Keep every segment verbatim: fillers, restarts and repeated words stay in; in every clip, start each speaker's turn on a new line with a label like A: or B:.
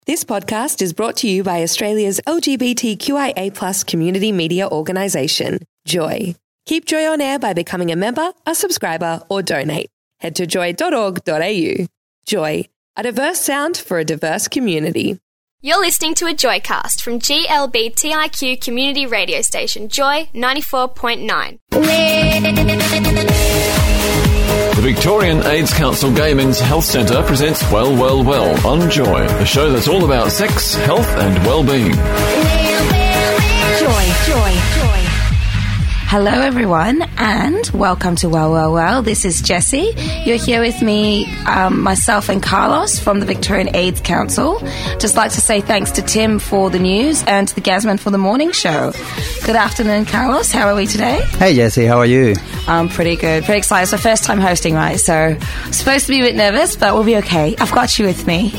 A: This podcast is brought to you by Australia's L G B T Q I A plus community media organisation, Joy. Keep Joy on air by becoming a member, a subscriber or donate. Head to joy dot org dot a u. Joy, a diverse sound for a diverse community.
B: You're listening to a Joycast from G L B T I Q community radio station Joy ninety-four point nine.
C: The Victorian AIDS Council Gay Men's Health Centre presents Well, Well, Well on Joy, a show that's all about sex, health and well-being.
D: Joy, joy, joy. Hello everyone and welcome to Well, Well, Well. This is Jessie. You're here with me, um, myself and Carlos from the Victorian AIDS Council. Just like to say thanks to Tim for the news and to the Gasman for the morning show. Good afternoon, Carlos. How are we today?
E: Hey Jessie, how are you?
D: I'm pretty good, pretty excited. It's my first time hosting, right? So I'm supposed to be a bit nervous, but we'll be okay. I've got you with me.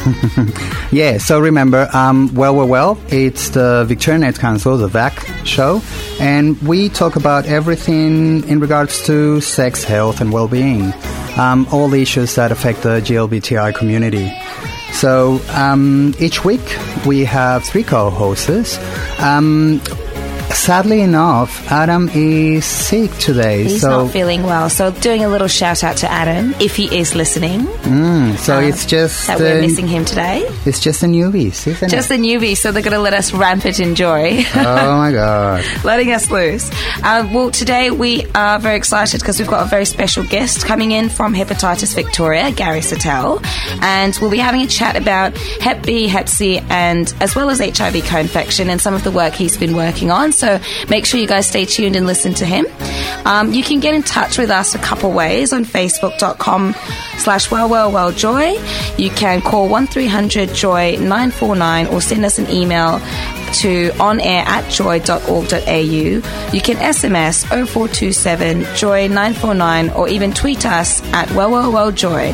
E: Yeah, so remember, um, Well, Well, Well, it's the Victorian AIDS Council, the V A C show, and we talk about everything in regards to sex, health and well-being, um, all the issues that affect the G L B T I community. So um, each week we have three co-hosts. Um, Sadly enough, Adam is sick today.
D: He's
E: so
D: not feeling well. So doing a little shout out to Adam, if he is listening.
E: Mm, so uh, it's just...
D: That we're missing him today.
E: It's just the newbies, isn't
D: just
E: it?
D: the newbies, so they're going to let us rampant enjoy.
E: Oh my God.
D: Letting us loose. Uh, well, today we are very excited because we've got a very special guest coming in from Hepatitis Victoria, Gary Sattel. And we'll be having a chat about Hep B, Hep C, and as well as H I V co-infection and some of the work he's been working on. So make sure you guys stay tuned and listen to him. Um, you can get in touch with us a couple ways on facebook.com slash well, well, well, joy. You can call one three hundred joy nine four nine or send us an email to onair at joy dot org dot a u. You can S M S oh four two seven joy nine four nine or even tweet us at well, well, well, joy.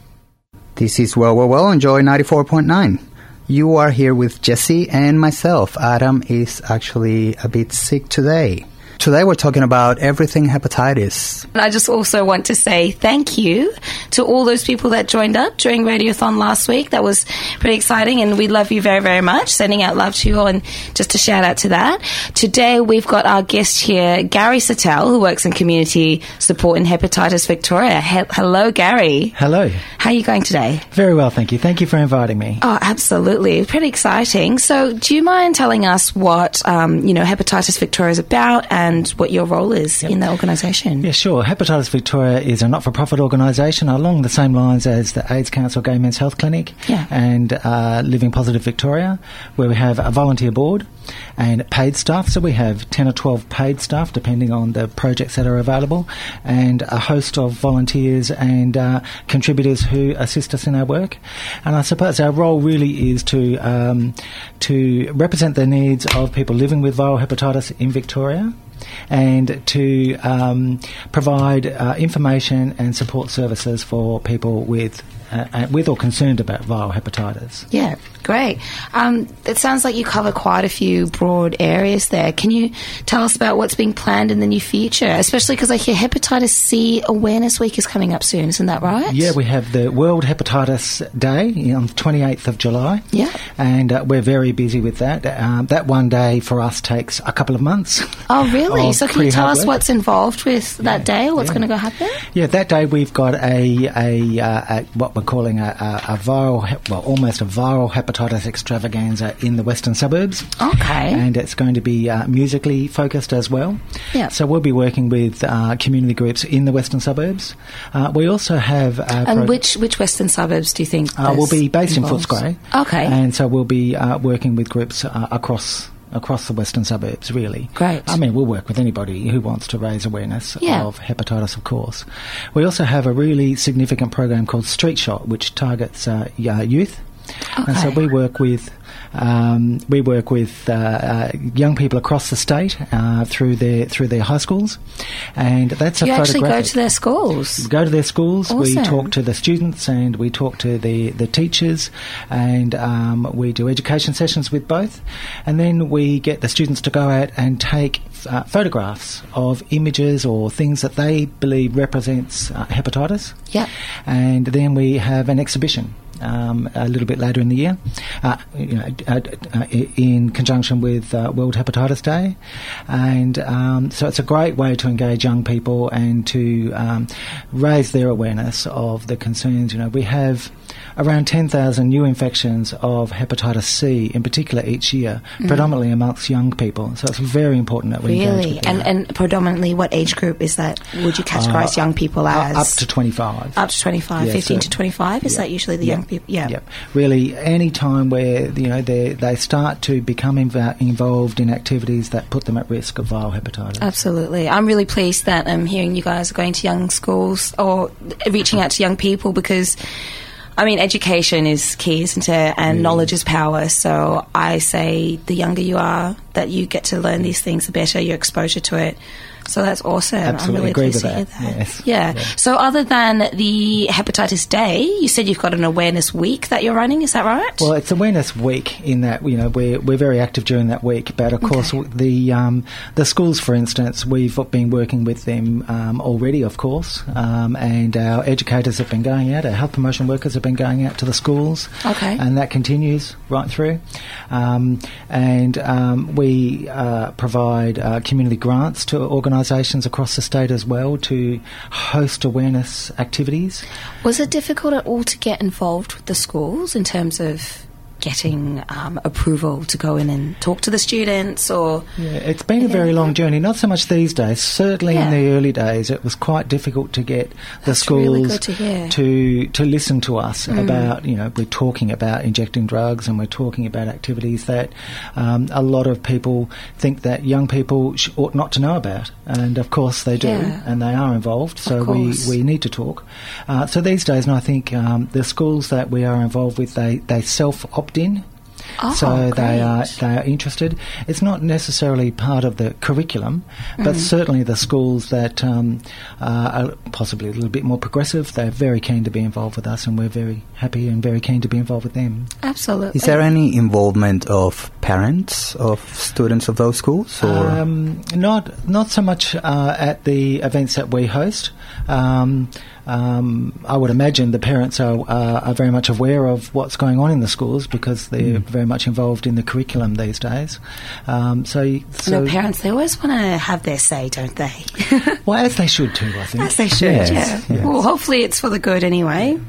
E: This is Well, Well, Well on Joy ninety-four point nine. You are here with Jessie and myself. Adam is actually a bit sick today. Today we're talking about everything hepatitis.
D: And I just also want to say thank you to all those people that joined up during Radiothon last week. That was pretty exciting and we love you very, very much. Sending out love to you all and just a shout out to that. Today we've got our guest here, Gary Sattel, who works in community support in Hepatitis Victoria. He- Hello, Gary.
F: Hello.
D: How are you going today?
F: Very well, thank you. Thank you for inviting me.
D: Oh, absolutely. Pretty exciting. So do you mind telling us what, um, you know, Hepatitis Victoria is about and and what your role is yep. in the organisation?
F: Yeah, sure. Hepatitis Victoria is a not-for-profit organisation along the same lines as the AIDS Council Gay Men's Health Clinic
D: yeah.
F: and uh, Living Positive Victoria, where we have a volunteer board and paid staff. So we have ten or twelve paid staff, depending on the projects that are available, and a host of volunteers and uh, contributors who assist us in our work. And I suppose our role really is to um, to represent the needs of people living with viral hepatitis in Victoria, and to um, provide uh, information and support services for people with uh, with or concerned about viral hepatitis.
D: Yeah, great. Um, it sounds like you cover quite a few broad areas there. Can you tell us about what's being planned in the near future? Especially because I hear Hepatitis C Awareness Week is coming up soon, isn't that right?
F: Yeah, we have the World Hepatitis Day on the twenty-eighth of July.
D: Yeah.
F: And uh, we're very busy with that. Um, that one day for us takes a couple of months.
D: Oh, really? So can you tell us
F: work.
D: what's involved with that
F: yeah,
D: day or what's
F: yeah.
D: going to go happen?
F: Yeah, that day we've got a, a, uh, a what we're calling a, a, a viral, well, almost a viral hepatitis extravaganza in the western suburbs.
D: Okay.
F: And it's going to be uh, musically focused as well.
D: Yeah.
F: So we'll be working with uh, community groups in the western suburbs. Uh, we also have... Uh,
D: and
F: pro-
D: which, which western suburbs do you think
F: uh, We'll be based
D: involves?
F: in Footscray.
D: Okay.
F: And so we'll be uh, working with groups uh, across... across the western suburbs, really.
D: Great.
F: I mean, we'll work with anybody who wants to raise awareness
D: yeah.
F: of hepatitis, of course. We also have a really significant program called Street Shot, which targets uh, youth.
D: Okay.
F: And so we work with um, we work with uh, uh, young people across the state uh, through their through their high schools, and that's
D: you
F: a
D: actually
F: photographic.
D: go to their schools.
F: We go to their schools.
D: Awesome.
F: We talk to the students and we talk to the the teachers, and um, we do education sessions with both, and then we get the students to go out and take uh, photographs of images or things that they believe represents uh, hepatitis.
D: Yeah.
F: And then we have an exhibition um, a little bit later in the year, uh, you know, uh, uh, in conjunction with uh, World Hepatitis Day. And um, so it's a great way to engage young people and to um, raise their awareness of the concerns. You know, we have around ten thousand new infections of hepatitis C in particular each year, mm. predominantly amongst young people. So it's very important that we engage
D: Really?
F: with
D: And,
F: that.
D: and predominantly what age group is that? Would you categorise
F: Uh,
D: young people as?
F: Up to twenty-five.
D: Up to twenty-five,
F: Yeah,
D: fifteen
F: so-
D: to twenty-five? Is
F: yeah.
D: that usually the
F: Yeah.
D: young people? Yeah.
F: Yep. Really, any time where you know they they start to become inv- involved in activities that put them at risk of viral hepatitis.
D: Absolutely. I'm really pleased that I'm hearing you guys are going to young schools or reaching out to young people because, I mean, education is key, isn't it? And
F: Yeah.
D: knowledge is power. So I say the younger you are that you get to learn these things, the better your exposure to it. So that's awesome.
F: Absolutely
D: I'm really
F: agree
D: pleased
F: with
D: to hear
F: that.
D: that.
F: Yes.
D: Yeah.
F: Yeah.
D: So other than the Hepatitis Day, you said you've got an awareness week that you're running, is that right?
F: Well, it's Awareness Week in that you know we're we're very active during that week. But of course,
D: Okay.
F: the um, the schools, for instance, we've been working with them um, already, of course, um, and our educators have been going out. Our health promotion workers have been going out to the schools,
D: Okay.
F: and that continues right through. Um, and um, we uh, provide uh, community grants to organisations across the state as well to host awareness activities.
D: Was it difficult at all to get involved with the schools in terms of getting um, approval to go in and talk to the students or...
F: Yeah, it's been a very long journey. Not so much these days. Certainly
D: Yeah.
F: in the early days, it was quite difficult to get the
D: That's
F: schools
D: really good to hear.
F: to to listen to us
D: Mm.
F: about. You know, we're talking about injecting drugs, and we're talking about activities that um, a lot of people think that young people sh- ought not to know about, and of course they do,
D: Yeah.
F: and they are involved. So we
D: course.
F: we need to talk. Uh, so these days, and I think um, the schools that we are involved with, they they self opt in.
D: Oh,
F: So they are
D: great.
F: they are interested. It's not necessarily part of the curriculum, but
D: Mm.
F: certainly the schools that um, uh, are possibly a little bit more progressive, they're very keen to be involved with us, and we're very happy and very keen to be involved with them.
D: Absolutely.
E: Is there any involvement of parents of students of those schools? Or
F: Um, not not so much uh, at the events that we host. Um, um, I would imagine the parents are, uh, are very much aware of what's going on in the schools because they're very much involved in the curriculum these days. Um, so,
D: You
F: so
D: know, parents, they always want to have their say, don't they?
F: well, as they should too, I think.
D: As they should,
E: Yes,
D: yeah.
E: yes.
D: Well, hopefully it's for the good anyway,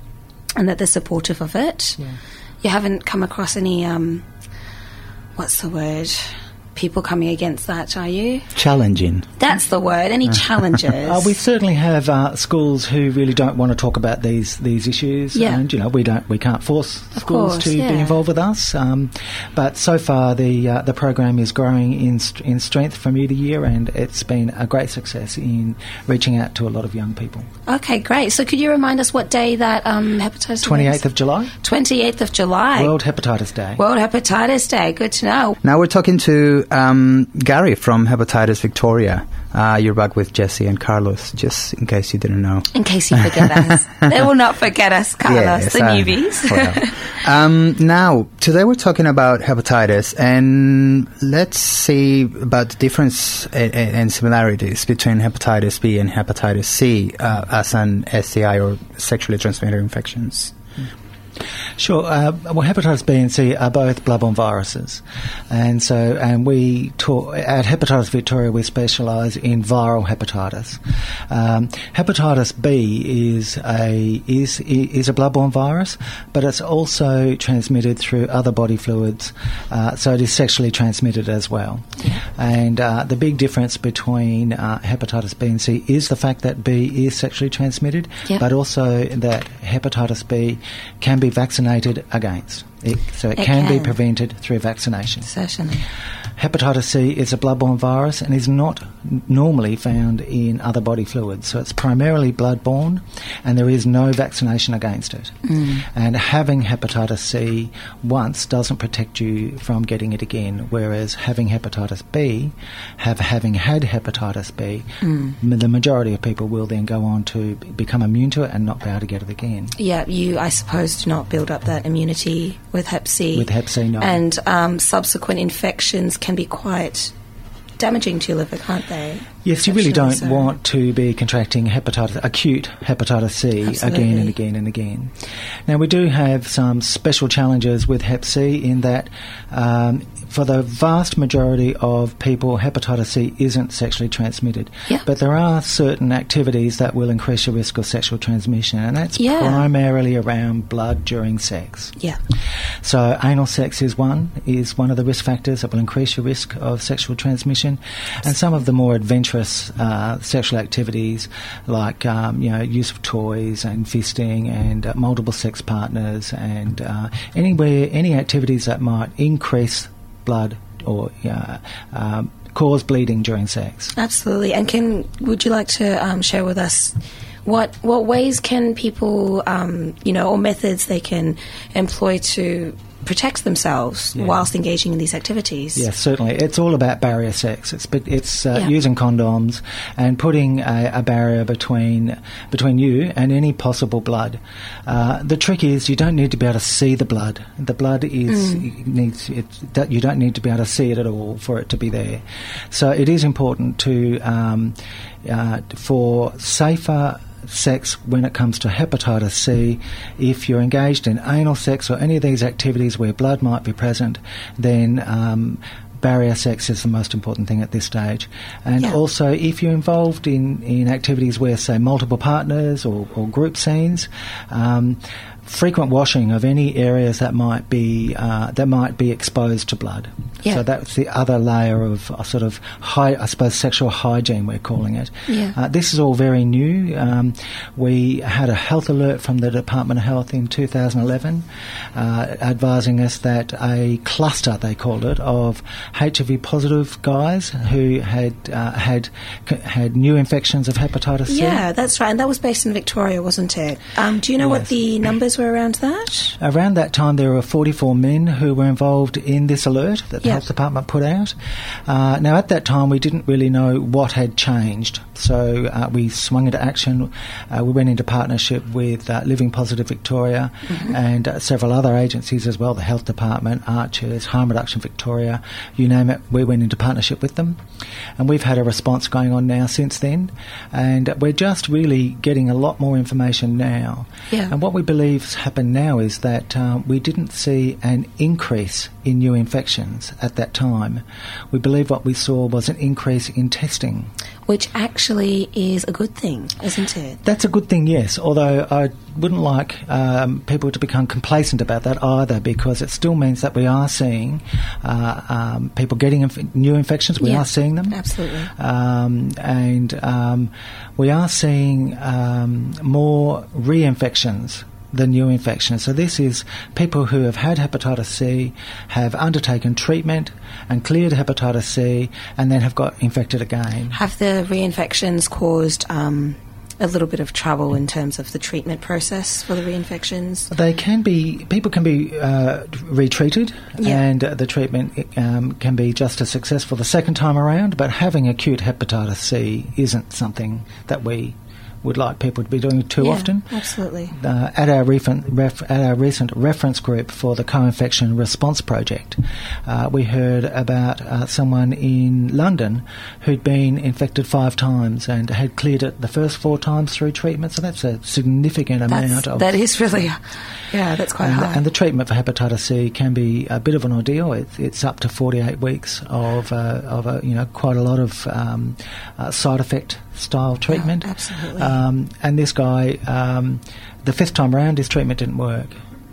D: and that they're supportive of it.
F: Yeah.
D: You haven't come across any, um, what's the word, people coming against that, are you?
E: challenging?
D: That's the word. Any challenges?
F: Uh, we certainly have uh, schools who really don't want to talk about these these issues,
D: Yeah.
F: and you know we don't we can't force
D: Of
F: schools
D: course,
F: to
D: yeah.
F: be involved with us. Um, but so far the uh, the program is growing in st- in strength from year to year, and it's been a great success in reaching out to a lot of young people.
D: Okay, great. So could you remind us what day that um, hepatitis
F: twenty-eighth of July,
D: twenty-eighth of July.
F: World Hepatitis Day.
D: World Hepatitis Day. Good to know.
E: Now we're talking to um, Gary from Hepatitis Victoria. Uh, you're back with Jesse and Carlos, just in case you didn't know.
D: In case you forget us. They will not forget us, Carlos,
E: Yes,
D: the
E: I-
D: newbies.
E: well. um, now, today we're talking about hepatitis, and let's see about the difference and, and similarities between hepatitis B and hepatitis C uh, as an S T I or sexually transmitted infections.
F: Sure. Uh, well, hepatitis B and C are both bloodborne viruses, and so and we talk, at Hepatitis Victoria we specialise in viral hepatitis. Um, hepatitis B is a is is a bloodborne virus, but it's also transmitted through other body fluids, uh, so it is sexually transmitted as well. And uh, the big difference between uh, hepatitis B and C is the fact that B is sexually transmitted,
D: Yep.
F: but also that hepatitis B can be vaccinated against. It, so it,
D: It
F: can, be
D: can.
F: prevented through vaccination.
D: Certainly.
F: Hepatitis C is a bloodborne virus and is not n- normally found in other body fluids. So it's primarily bloodborne and there is no vaccination against it.
D: Mm.
F: And having hepatitis C once doesn't protect you from getting it again, whereas having hepatitis B, have having had hepatitis B,
D: Mm.
F: m- the majority of people will then go on to b- become immune to it and not be able to get it again.
D: Yeah, you, I suppose, do not build up that immunity with Hep C.
F: With Hep C, no.
D: And um, subsequent infections can be quite damaging to your liver, can't they?
F: Yes, you really don't
D: so.
F: want to be contracting hepatitis, acute hepatitis C
D: Absolutely.
F: again and again and again. Now, we do have some special challenges with hep C in that um, for the vast majority of people, hepatitis C isn't sexually transmitted.
D: Yeah.
F: But there are certain activities that will increase your risk of sexual transmission, and that's
D: Yeah.
F: primarily around blood during sex.
D: Yeah.
F: So anal sex is one, is one of the risk factors that will increase your risk of sexual transmission. And some of the more adventurous uh, sexual activities like, um, you know, use of toys and fisting and uh, multiple sex partners and uh, anywhere, any activities that might increase blood or uh, um, cause bleeding during sex.
D: Absolutely. And can would you like to um, share with us what what ways can people, um, you know, or methods they can employ to protect themselves
F: Yeah.
D: whilst engaging in these activities?
F: Yes, certainly. It's all about barrier sex. It's it's uh,
D: Yeah.
F: using condoms and putting a, a barrier between between you and any possible blood. Uh, the trick is you don't need to be able to see the blood. The blood is
D: Mm.
F: needs it, that you don't need to be able to see it at all for it to be there. So it is important to um, uh, for safer sex when it comes to hepatitis C. If you're engaged in anal sex or any of these activities where blood might be present, then um, barrier sex is the most important thing at this stage. And
D: Yeah.
F: also, if you're involved in, in activities where, say, multiple partners or, or group scenes, um, frequent washing of any areas that might be uh, that might be exposed to blood.
D: Yeah.
F: So that's the other layer of uh, sort of high, I suppose, sexual hygiene we're calling it.
D: Yeah.
F: Uh, this is all very new. Um, we had a health alert from the Department of Health in two thousand eleven uh, advising us that a cluster, they called it, of H I V positive guys who had uh, had had new infections of hepatitis C.
D: Yeah, that's right. And that was based in Victoria, wasn't it? Um, do you know what
F: Yes.
D: the numbers were around that?
F: Around that time, there were forty-four men who were involved in this alert that the
D: Yeah.
F: Health Department put out. Uh, now, at that time, we didn't really know what had changed, so uh, we swung into action. Uh, we went into partnership with uh, Living Positive Victoria
D: Mm-hmm.
F: and uh, several other agencies as well, the Health Department, Archers, Harm Reduction Victoria, you name it, we went into partnership with them. And we've had a response going on now since then, and we're just really getting a lot more information now.
D: Yeah.
F: And what we believe's happened now is that um, we didn't see an increase in new infections at that time. We believe what we saw was an increase in testing.
D: Which actually is a good thing, isn't it?
F: That's a good thing, yes, although I wouldn't like um, people to become complacent about that either, because it still means that we are seeing uh, um, people getting inf- new infections. We
D: Yeah,
F: are seeing them.
D: absolutely.
F: Um, and um, we are seeing um, more reinfections than new infections. So this is people who have had hepatitis C, have undertaken treatment and cleared hepatitis C, and then have got infected again.
D: Have the reinfections caused um, a little bit of trouble in terms of the treatment process for the reinfections?
F: They can be, people can be uh, retreated,
D: Yeah.
F: and uh, the treatment um, can be just as successful the second time around, but having acute hepatitis C isn't something that we would like people to be doing too
D: Yeah,
F: often.
D: absolutely.
F: Uh, at our recent ref, at our recent reference group for the Co-Infection Response Project, uh, we heard about uh, someone in London who'd been infected five times and had cleared it the first four times through treatment. So that's a significant
D: That's,
F: amount of
D: that is really, yeah, that's quite
F: and,
D: high.
F: and the treatment for hepatitis C can be a bit of an ordeal. It's, it's up to forty-eight weeks of uh, of a, you know, quite a lot of um, uh, side effect style treatment.
D: Oh, absolutely.
F: Um, and this guy, um, the fifth time round, his treatment didn't work.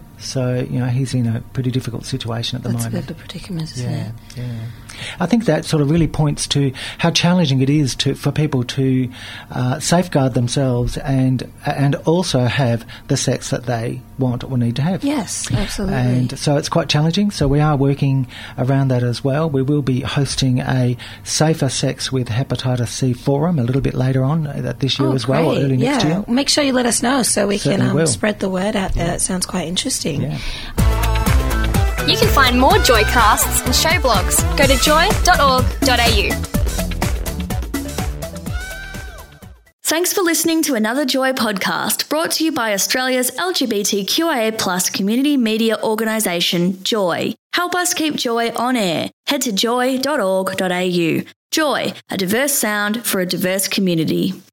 F: So, you know, he's in a pretty difficult situation at the
D: That's a
F: moment.
D: bit of a predicament, isn't
F: Yeah,
D: it?
F: yeah. I think that sort of really points to how challenging it is to for people to uh, safeguard themselves and and also have the sex that they want or need to have.
D: Yes, absolutely.
F: And so it's quite challenging. So we are working around that as well. We will be hosting a Safer Sex with Hepatitis C forum a little bit later on uh, this year
D: Oh,
F: as well, or
D: great.
F: early next
D: yeah.
F: year.
D: Make sure you let us know so we
F: Certainly
D: can um,
F: will.
D: spread the word out there. It sounds quite interesting.
F: Yeah.
B: You can find more Joycasts and show blogs. Go to joy dot org dot a u.
G: Thanks for listening to another Joy podcast brought to you by Australia's L G B T Q I A plus community media organisation, Joy. Help us keep Joy on air. Head to joy dot org dot a u. Joy, a diverse sound for a diverse community.